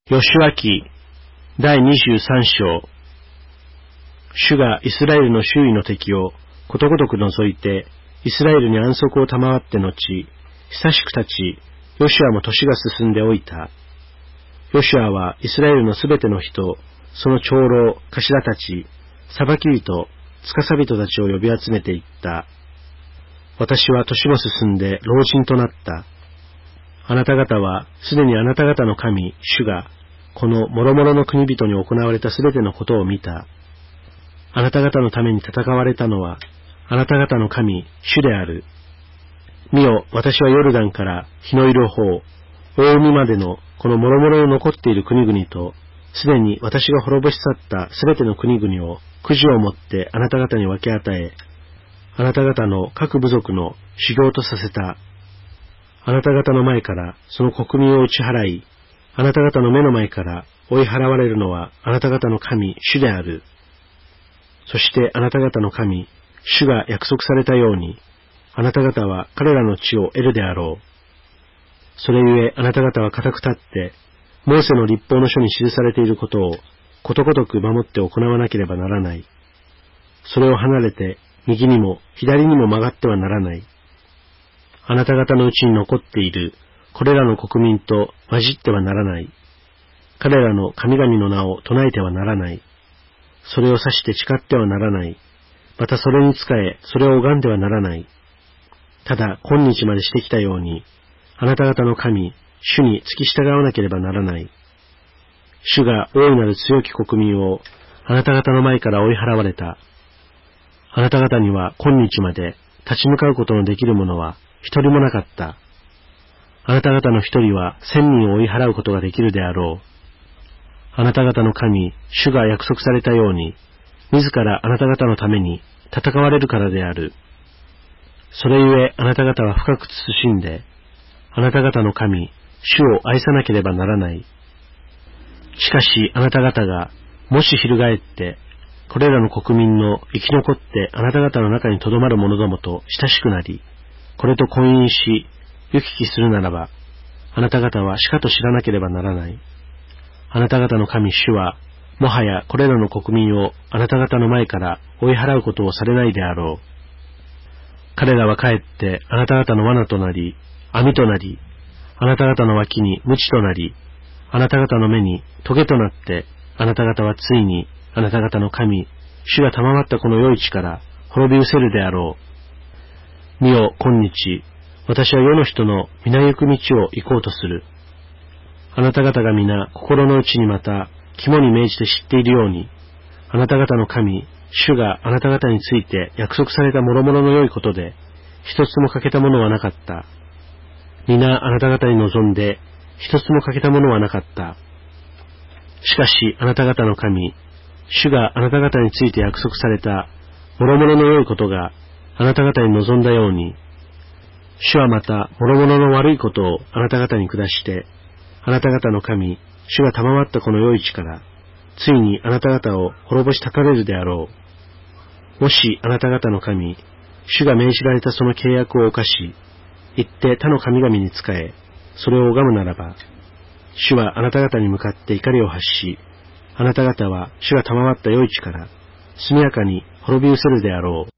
ヨシュア記第23章。主がイスラエルの周囲の敵をことごとく除いて、イスラエルに安息を賜って後、久しく立ち、ヨシュアも年が進んでおいた。ヨシュアはイスラエルのすべての人、その長老、頭たち、裁き人、司人たちを呼び集めていった。私は年も進んで老人となった。あなた方はすでにあなた方の神、主が、この諸々の国々に行われたすべてのことを見た。あなた方のために戦われたのは、あなた方の神、主である。見よ、私はヨルダンから日のいる方、大海までのこの諸々の残っている国々と、すでに私が滅ぼし去ったすべての国々をくじをもってあなた方に分け与え、あなた方の各部族の修行とさせた。あなた方の前からその国民を打ち払い、あなた方の目の前から追い払われるのはあなた方の神、主である。そしてあなた方の神、主が約束されたように、あなた方は彼らの地を得るであろう。それゆえあなた方は固く立って、モーセの律法の書に記されていることをことごとく守って行わなければならない。それを離れて右にも左にも曲がってはならない。あなた方のうちに残っているこれらの国民と混じってはならない。彼らの神々の名を唱えてはならない。それを指して誓ってはならない。またそれに仕え、それを拝んではならない。ただ今日までしてきたように、あなた方の神、主に付き従わなければならない。主が大いなる強き国民をあなた方の前から追い払われた。あなた方には今日まで立ち向かうことのできる者は一人もなかった。あなた方の一人は1000人を追い払うことができるであろう。あなた方の神、主が約束されたように、自らあなた方のために戦われるからである。それゆえあなた方は深く慎んで、あなた方の神、主を愛さなければならない。しかしあなた方が、もし翻って、これらの国民の生き残ってあなた方の中に留まる者どもと親しくなり、これと婚姻し、行き来するならば、あなた方はしかと知らなければならない。あなた方の神主は、もはやこれらの国民をあなた方の前から追い払うことをされないであろう。彼らはかえってあなた方の罠となり、網となり、あなた方の脇に鞭となり、あなた方の目に棘となって、あなた方はついにあなた方の神、主が賜ったこの良い地から滅び失せるであろう。見よ、今日、私は世の人の皆行く道を行こうとする。あなた方が皆心の内にまた肝に銘じて知っているように、あなた方の神、主があなた方について約束された諸々の良いことで、一つも欠けたものはなかった。皆あなた方に望んで、一つも欠けたものはなかった。しかしあなた方の神、主があなた方について約束された諸々の良いことがあなた方に望んだように、主はまた諸々の悪いことをあなた方に下して、あなた方の神、主が賜ったこの良い地から、ついにあなた方を滅ぼし絶たれるであろう。もしあなた方の神、主が命じられたその契約を犯し、行って他の神々に仕え、それを拝むならば、主はあなた方に向かって怒りを発し、あなた方は主が賜った良い地から、速やかに滅び失せるであろう。